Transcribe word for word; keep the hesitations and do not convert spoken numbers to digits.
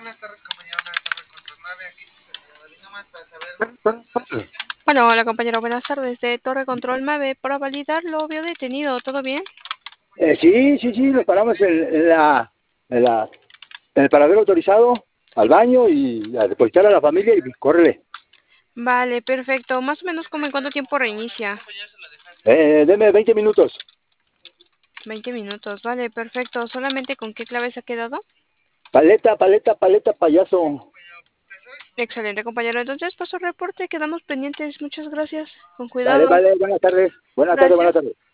Bueno, hola compañero, buenas tardes. De Torre Control Mave, para validar lo vio detenido, ¿todo bien? Eh, sí, sí, sí, lo paramos en, en la, en la, en el paradero autorizado, al baño y a depositar a la familia y córrele. Vale, perfecto. Más o menos como en cuánto tiempo reinicia. Eh, deme veinte minutos. veinte minutos, vale, perfecto. ¿Solamente con qué clave se ha quedado? Paleta, paleta, paleta, payaso. Excelente, compañero. Entonces, paso el reporte, quedamos pendientes. Muchas gracias. Con Vale, cuidado. vale, buenas tardes. Buenas tardes, buenas Gracias. tardes.